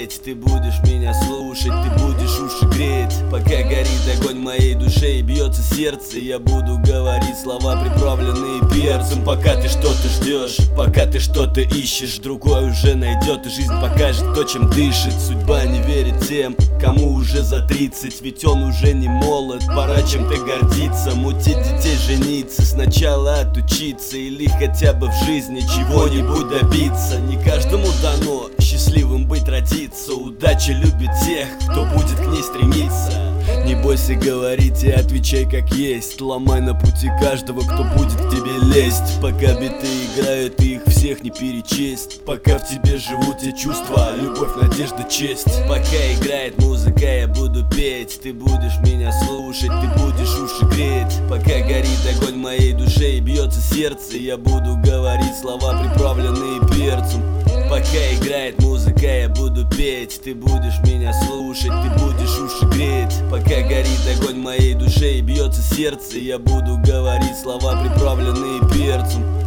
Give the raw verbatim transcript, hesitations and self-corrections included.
петь, ты будешь меня слушать, ты будешь уши греть. Пока горит огонь в моей душе и бьется сердце, я буду говорить слова, приправленные перцем. Пока ты что-то ждешь, пока ты что-то ищешь, другой уже найдет, и жизнь покажет то, чем дышит. Судьба не верит тем, кому уже за тридцать, ведь он уже не молод, пора чем-то гордиться. Мутить детей, жениться, сначала отучиться, или хотя бы в жизни чего-нибудь добиться. Не каждому дано счастливым быть, родиться. Удача любит тех, кто будет к ней стремиться. Не бойся говорить и отвечай как есть, ломай на пути каждого, кто будет к тебе лезть. Пока биты играют, и их всех не перечесть. Пока в тебе живут те чувства, любовь, надежда, честь. Пока играет музыка, я буду петь, ты будешь меня слушать, ты будешь уши греть. Пока горит огонь в моей душе и бьется сердце, я буду говорить слова, приправленные перцем. Пока играет музыка, я буду петь, ты будешь меня слушать, ты будешь уши греть. Пока горит огонь в моей душе и бьется сердце, я буду говорить слова, приправленные перцем.